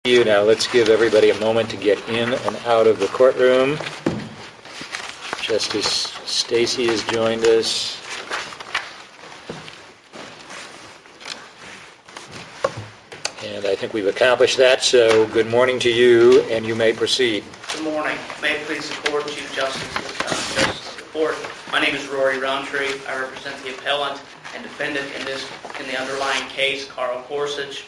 Now let's give everybody a moment to get in and out of the courtroom. Justice Stacy has joined us. And I think we've accomplished that, so good morning to you, and you may proceed. Good morning. May it please the Court, Chief Justice of the Court. My name is Rory Roundtree. I represent the appellant and defendant in the underlying case, Carl Gorsuch.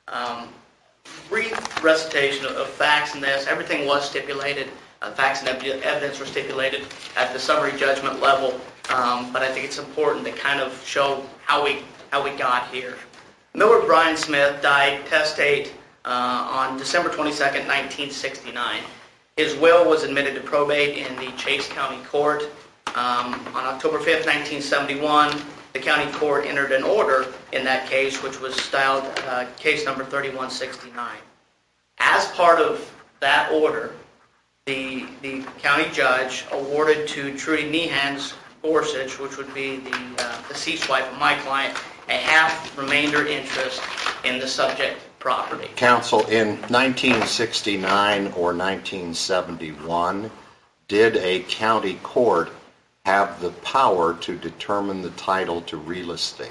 Brief recitation of facts in this. Everything was stipulated. Facts and evidence were stipulated at the summary judgment level, but I think it's important to kind of show how we got here. Millard Bryan Smith died testate on December 22nd, 1969. His will was admitted to probate in the Chase County Court. On October 5th, 1971, the county court entered an order in that case, which was styled case number 3169. As part of that order, the county judge awarded to Trudy Nehans Gorsuch, which would be the deceased wife of my client, a half remainder interest in the subject property. Counsel, in 1969 or 1971, did a county court have the power to determine the title to real estate?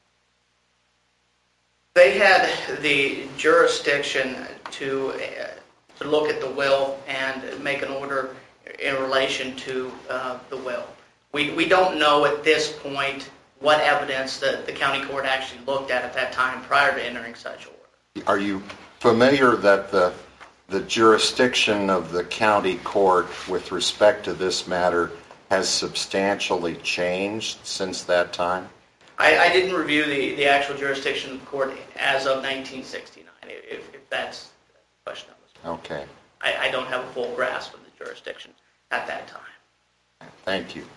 They had the jurisdiction to look at the will and make an order in relation to the will. We don't know at this point what evidence that the county court actually looked at that time prior to entering such order. Are you familiar that the jurisdiction of the county court with respect to this matter has substantially changed since that time? I didn't review the actual jurisdiction of the court as of 1969, if that's the question. Okay. I don't have a full grasp of the jurisdiction at that time. Thank you.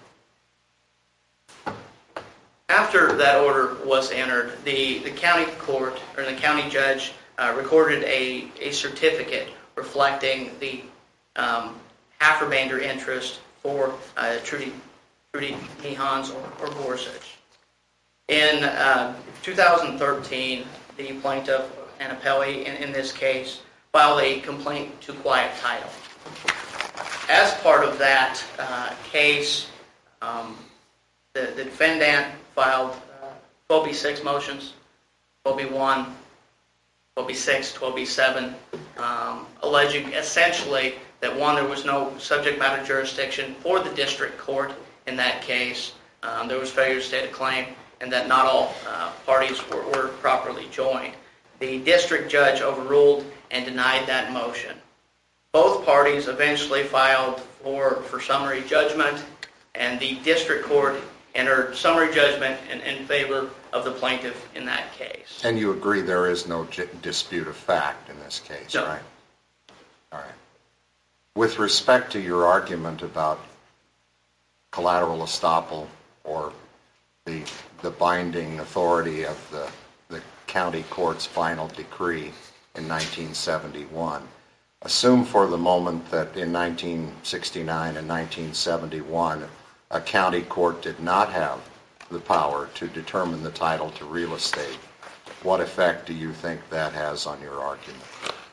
After that order was entered, the county court, or the county judge, recorded a certificate reflecting the half remainder interest for Trudy Nehans or Gorsuch. In 2013, the plaintiff and appellee in this case filed a complaint to quiet title. As part of that case, the defendant filed 12B6 motions, 12B1, 12B6, 12B7, alleging essentially that, one, there was no subject matter jurisdiction for the district court in that case, there was failure to state a claim, and that not all parties were properly joined. The district judge overruled and denied that motion. Both parties eventually filed for summary judgment, and the district court entered summary judgment in favor of the plaintiff in that case. And you agree there is no dispute of fact in this case, no. Right? All right. With respect to your argument about collateral estoppel or the binding authority of the county court's final decree in 1971, assume for the moment that in 1969 and 1971 a county court did not have the power to determine the title to real estate. What effect do you think that has on your argument?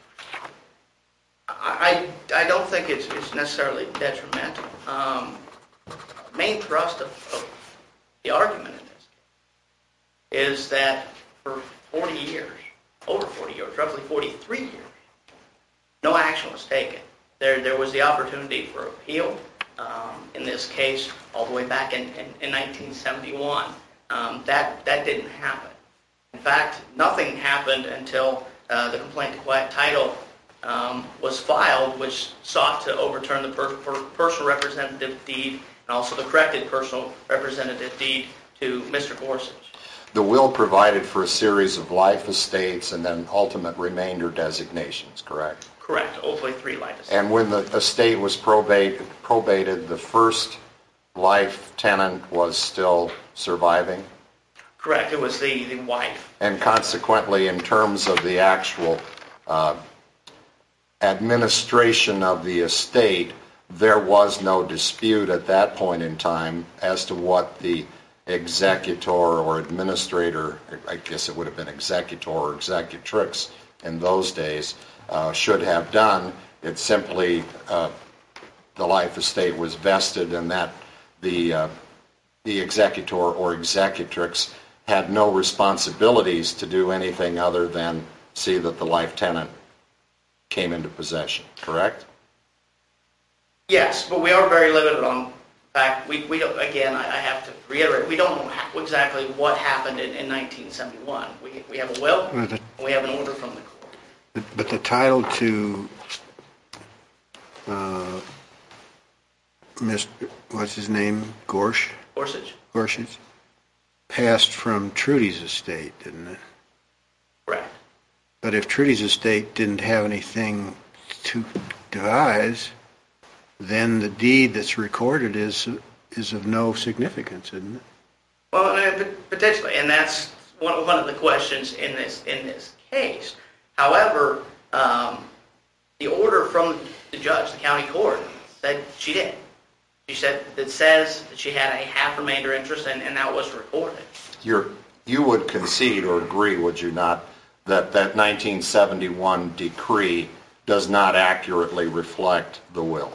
I don't think it's necessarily detrimental. Main thrust of the argument in this case is that for 40 years, over 40 years, roughly 43 years, no action was taken. There was the opportunity for appeal. In this case, all the way back in 1971, that didn't happen. In fact, nothing happened until the complaint to quiet title was filed, which sought to overturn the personal representative deed and also the corrected personal representative deed to Mr. Gorsuch. The will provided for a series of life estates and then ultimate remainder designations, correct? Correct. Ultimately 3 life estates. And when the estate was probated, the first life tenant was still surviving? Correct. It was the wife. And consequently, in terms of the actual administration of the estate, there was no dispute at that point in time as to what the executor or administrator, I guess it would have been executor or executrix in those days, should have done. It's simply the life estate was vested and that the executor or executrix had no responsibilities to do anything other than see that the life tenant came into possession, correct? Yes, but we are very limited on fact. We don't, again, I have to reiterate, we don't know exactly what happened in 1971. We have a will, and we have an order from the court. But the title to Mr. what's his name? Gorsuch, passed from Trudy's estate, didn't it? Correct. But if Trudy's estate didn't have anything to devise, then the deed that's recorded is of no significance, isn't it? Well, potentially, and that's one of the questions in this case. However, the order from the judge, the county court, said she did. She said that says that she had a half remainder interest, and that was recorded. You would concede or agree, would you not, that 1971 decree does not accurately reflect the will?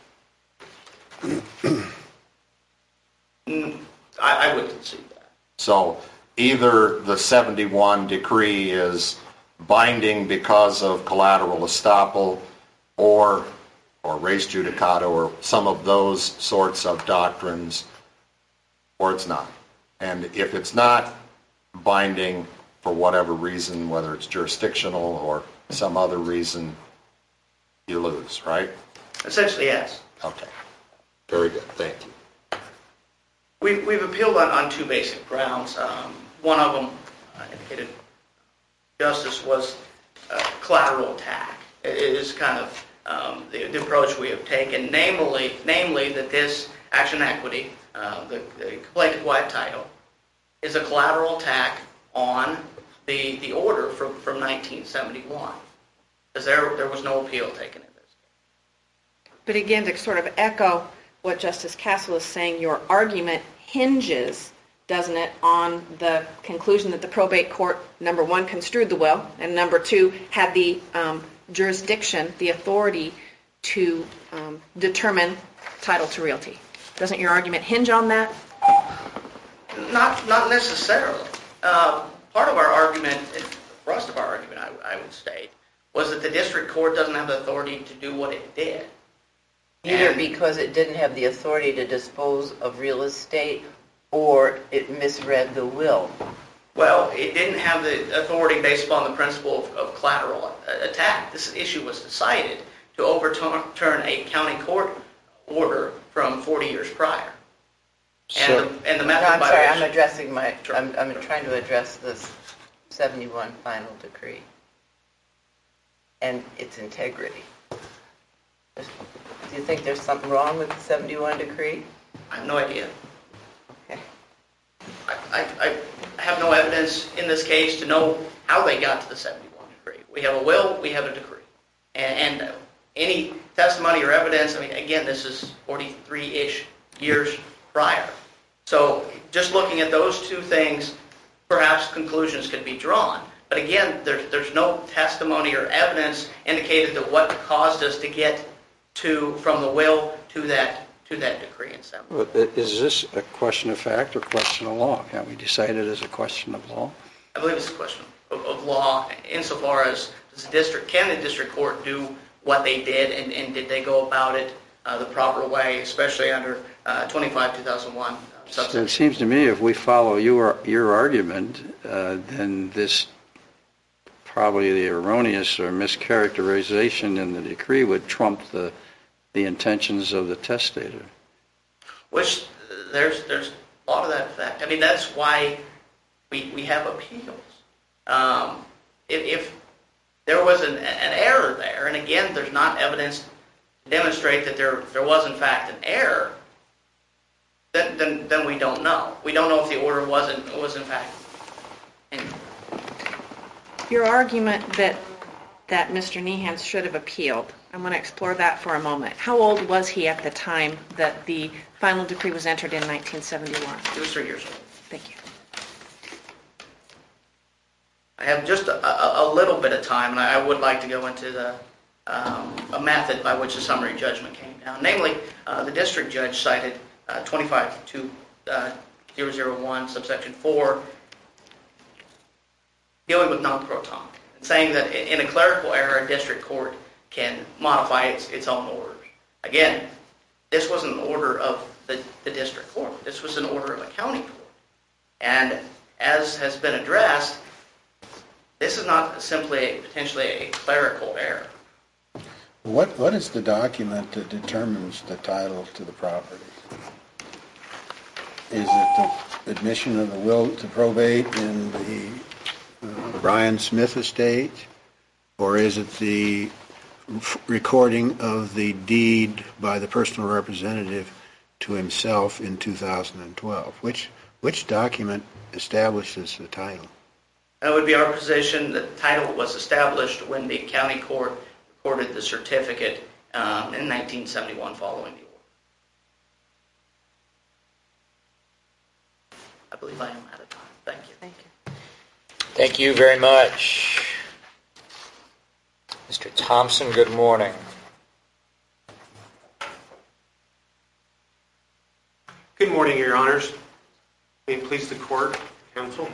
I would concede that. So either the 71 decree is binding because of collateral estoppel or res judicata or some of those sorts of doctrines, or it's not. And if it's not binding for whatever reason, whether it's jurisdictional or some other reason, you lose, right? Essentially, yes. Okay. Very good. Thank you. We've appealed on two basic grounds. One of them, indicated justice, was collateral attack. It is kind of the approach we have taken, namely that this action equity, the complaint to quiet title, is a collateral attack on the order from 1971, because there was no appeal taken in this case. But again, to sort of echo what Justice Castle is saying, your argument hinges, doesn't it, on the conclusion that the probate court, number one, construed the will, and number two, had the jurisdiction, the authority to determine title to realty. Doesn't your argument hinge on that? Not necessarily. Part of our argument, the thrust of our argument, I would state, was that the district court doesn't have the authority to do what it did. Either because it didn't have the authority to dispose of real estate, or it misread the will. Well, it didn't have the authority based upon the principle of collateral attack. This issue was decided to overturn a county court order from 40 years prior. And the method I'm by sorry, which... I'm addressing my... Sure. I'm trying to address this 71 final decree and its integrity. Do you think there's something wrong with the 71 decree? I have no idea. Okay. I have no evidence in this case to know how they got to the 71 decree. We have a will, we have a decree. And any testimony or evidence, I mean, again, this is 43-ish years prior. So just looking at those two things, perhaps conclusions could be drawn. But again, there's no testimony or evidence indicated that what caused us to get from the will to that decree in 71. Is this a question of fact or question of law? Can we decide it as a question of law? I believe it's a question of law, insofar as can the district court do what they did, and did they go about it the proper way, especially under 25-2001 subsection. It seems to me if we follow your argument, then this probably the erroneous or mischaracterization in the decree would trump the intentions of the testator. Which there's a lot of that fact. I mean, that's why we have appeals. If there was an error there, and again, there's not evidence to demonstrate that there was in fact an error, then we don't know. We don't know if the order was in fact. Your argument that Mr. Nehans should have appealed, I'm going to explore that for a moment. How old was he at the time that the final decree was entered in 1971? He was 3 years old. Thank you. I have just a little bit of time, and I would like to go into a method by which the summary judgment came down. Namely, the district judge cited 25-2001, subsection 4, dealing with non-proton, and saying that in a clerical error, a district court can modify its own orders. Again, this was an order of the district court. This was an order of a county court. And as has been addressed, this is not simply potentially a clerical error. What is the document that determines the title to the property? Is it the admission of the will to probate in the Brian Smith estate, or is it the recording of the deed by the personal representative to himself in 2012? Which document establishes the title? And it would be our position that the title was established when the county court recorded the certificate in 1971 following the order. I believe I am out of time. Thank you. Thank you. Thank you very much. Mr. Thompson, good morning. Good morning, Your Honors. May it please the court, counsel.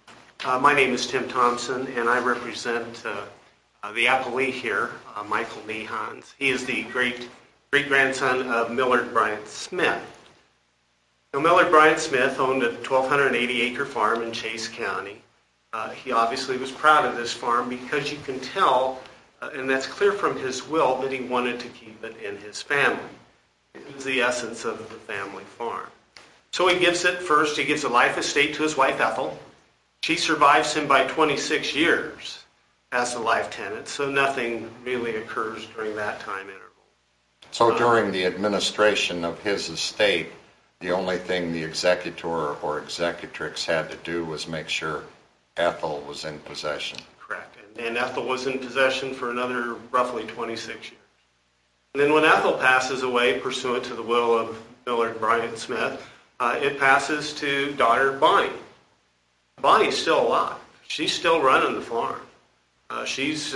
My name is Tim Thompson, and I represent the appellee here, Michael Nehans. He is the great-grandson of Millard Bryant Smith. Now, Millard Bryant Smith owned a 1,280-acre farm in Chase County. He obviously was proud of this farm because you can tell, and that's clear from his will, that he wanted to keep it in his family. It was the essence of the family farm. So he gives a life estate to his wife Ethel. She survives him by 26 years as the life tenant, so nothing really occurs during that time interval. So during the administration of his estate, the only thing the executor or executrix had to do was make sure Ethel was in possession. Correct. And Ethel was in possession for another roughly 26 years. And then when Ethel passes away, pursuant to the will of Millard Bryant Smith, it passes to daughter Bonnie. Bonnie's still alive. She's still running the farm. She's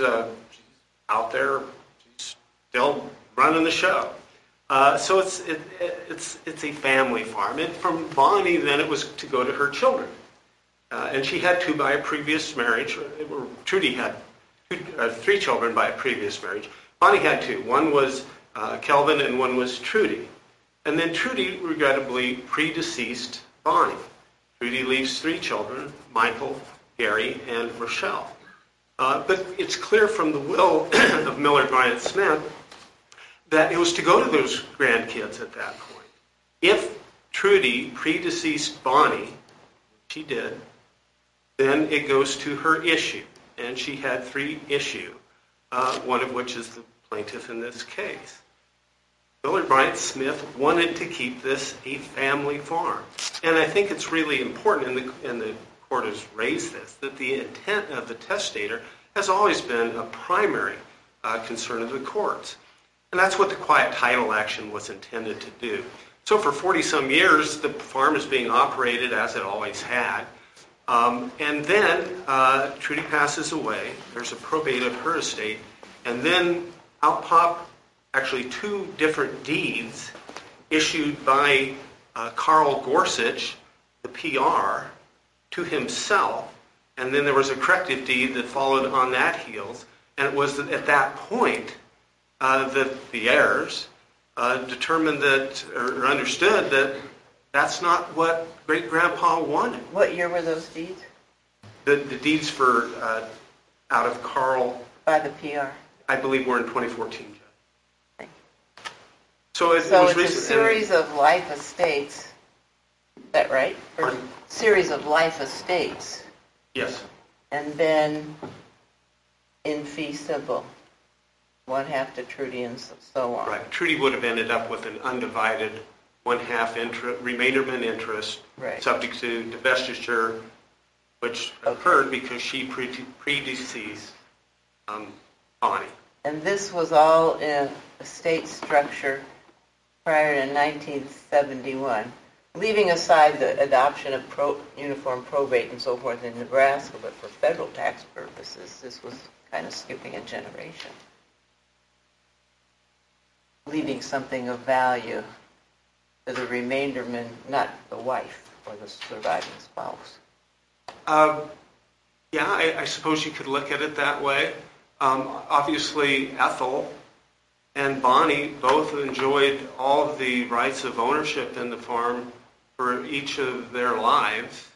out there. She's still running the show. So it's a family farm. And from Bonnie, then it was to go to her children. And she had two by a previous marriage. Trudy had three children by a previous marriage. Bonnie had two. One was Kelvin and one was Trudy. And then Trudy, regrettably, predeceased Bonnie. Trudy leaves three children, Michael, Gary, and Rochelle. But it's clear from the will of Millard Bryant Smith that it was to go to those grandkids at that point. If Trudy predeceased Bonnie, she did, then it goes to her issue. And she had three issue, one of which is the plaintiff in this case. Millard Bryant Smith wanted to keep this a family farm. And I think it's really important, and the court has raised this, that the intent of the testator has always been a primary concern of the courts. And that's what the quiet title action was intended to do. So for 40-some years, the farm is being operated as it always had. And then Trudy passes away. There's a probate of her estate. And then out pop actually two different deeds issued by Carl Gorsuch, the PR, to himself. And then there was a corrective deed that followed on that heels. And it was at that point that the heirs determined that, or understood that that's not what great-grandpa wanted. What year were those deeds? The deeds for out of Carl, By the PR. I believe, were in 2014. Thank you. So it So was it's a recent. series of life estates. Is that right? Or Pardon? series of life estates. Yes. And then in fee simple. One half to Trudy and so on. Right. Trudy would have ended up with an undivided one-half remainderment interest, Right. subject to divestiture, which occurred because she predeceased Bonnie. And this was all in estate structure prior to 1971. leaving aside the adoption of uniform probate and so forth in Nebraska, but for federal tax purposes, this was kind of skipping a generation, leaving something of value to the remainderman, not the wife or the surviving spouse. Yeah, I suppose you could look at it that way. Obviously, Ethel and Bonnie both enjoyed all of the rights of ownership in the farm for each of their lives.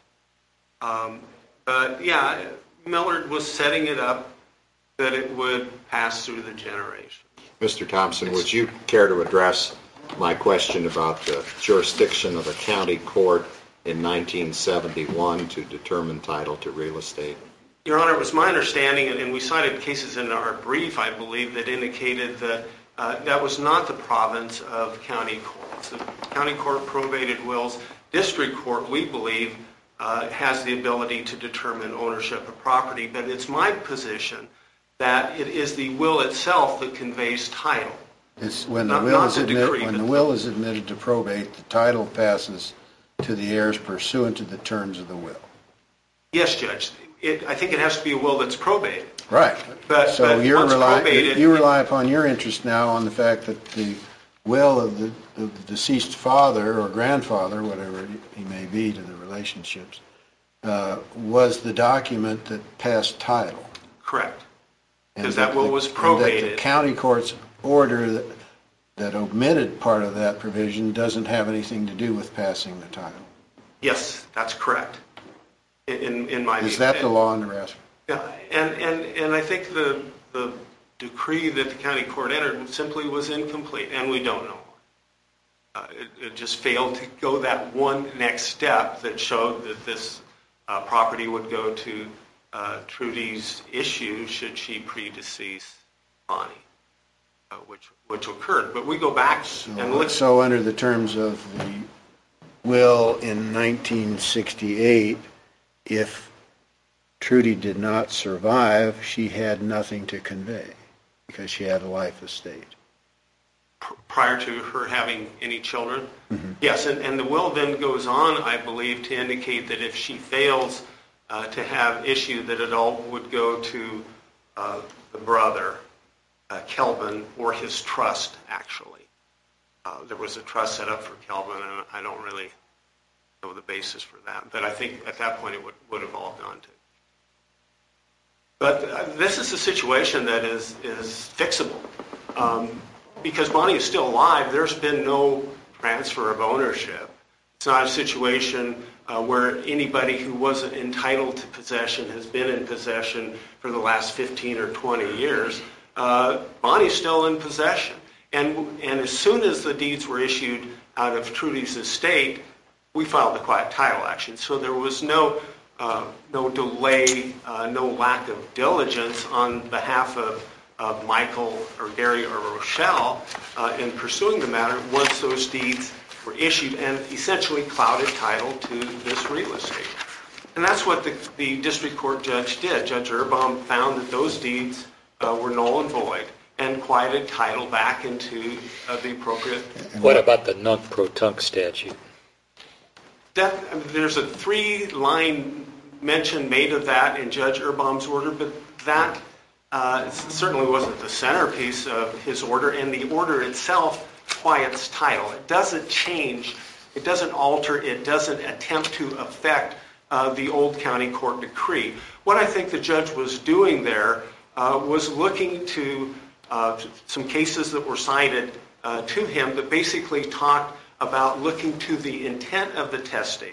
But yeah, Millard was setting it up that it would pass through the generation. Mr. Thompson, would you care to address my question about the jurisdiction of a county court in 1971 to determine title to real estate? Your Honor, it was my understanding, and we cited cases in our brief, I believe, that indicated that that was not the province of county courts. The county court probated wills. District court, we believe, has the ability to determine ownership of property, but it's my position that it is the will itself that conveys title. It's when the will is admitted to probate, the title passes to the heirs pursuant to the terms of the will. Yes, Judge. I think it has to be a will that's probated. Right. So you rely upon your interest now on the fact that the will of the deceased father or grandfather, whatever he may be to the relationships, was the document that passed title. Correct. Because that will was probated. And that the county court's order that omitted part of that provision doesn't have anything to do with passing the title. Yes, that's correct. In my view. Is that the law in Nebraska? Yeah, and I think the decree that the county court entered simply was incomplete, and we don't know. It just failed to go that one next step that showed that this property would go to Trudy's issue should she predecease Bonnie, which occurred. But we go back and look. So under the terms of the will in 1968, if Trudy did not survive, she had nothing to convey because she had a life estate. Prior to her having any children? Mm-hmm. Yes, and the will then goes on, I believe, to indicate that if she fails to have issue, that it all would go to the brother, Kelvin, or his trust, actually. There was a trust set up for Kelvin, and I don't really know the basis for that. But I think at that point it would have all gone to. But this is a situation that is fixable. Because Bonnie is still alive, there's been no transfer of ownership. It's not a situation where anybody who wasn't entitled to possession has been in possession for the last 15 or 20 years. Bonnie's still in possession. And as soon as the deeds were issued out of Trudy's estate, we filed the quiet title action. So there was no delay, no lack of diligence on behalf of Michael or Gary or Rochelle in pursuing the matter once those deeds were issued and essentially clouded title to this real estate. And that's what the district court judge did. Judge Urbaum found that those deeds were null and void and quieted title back into the appropriate. What about the nunc-pro-tunc statute? There's a 3-line mention made of that in Judge Urbaum's order, but that certainly wasn't the centerpiece of his order, and the order itself quiets title. It doesn't change, it doesn't alter, it doesn't attempt to affect the old county court decree. What I think the judge was doing there was looking to some cases that were cited to him that basically talked about looking to the intent of the testator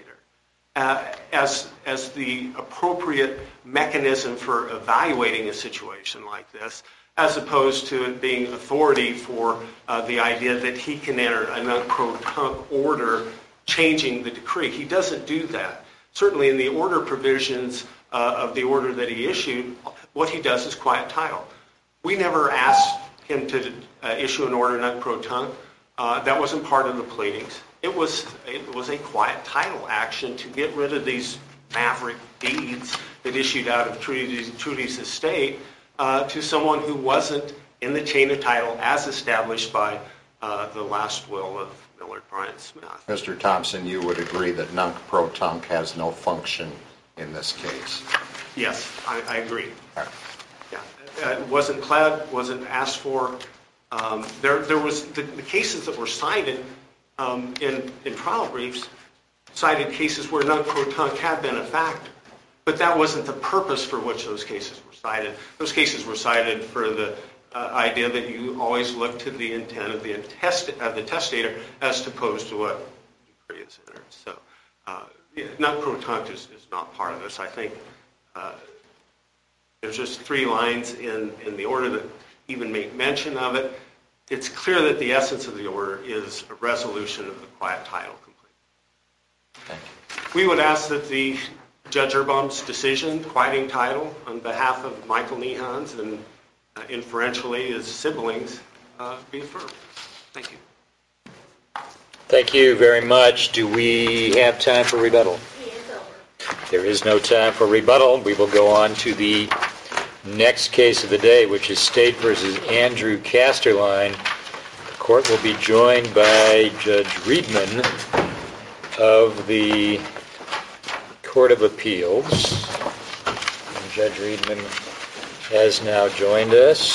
as the appropriate mechanism for evaluating a situation like this, as opposed to it being authority for the idea that he can enter a nunc-pro-tunc order changing the decree. He doesn't do that. Certainly in the order provisions of the order that he issued, what he does is quiet title. We never asked him to issue an order nunc-pro-tunc. That wasn't part of the pleadings. It was a quiet title action to get rid of these maverick deeds that issued out of Trudy's estate to someone who wasn't in the chain of title as established by the last will Millard Bryant Smith. Mr. Thompson, you would agree that nunc-pro-tunc has no function in this case? Yes, I agree. All right. Yeah, it wasn't pled, wasn't asked for. There was the cases that were cited in trial briefs cited cases where nunc-pro-tunc had been a factor, but that wasn't the purpose for which those cases were cited. Those cases were cited for the idea that you always look to the intent of the testator as opposed to what decree is entered. So nunc-pro-tunc is not part of this. I think there's just 3 lines in the order that even make mention of it. It's clear that the essence of the order is a resolution of the quiet title complaint. We would ask that the Judge Erbaum's decision, quieting title, on behalf of Michael Nehans and inferentially his siblings, be affirmed. Thank you. Thank you very much. Do we have time for rebuttal? There is no time for rebuttal. We will go on to the next case of the day, which is State versus Andrew Casterline. The court will be joined by Judge Riedman of the Court of Appeals. And Judge Riedman has now joined us.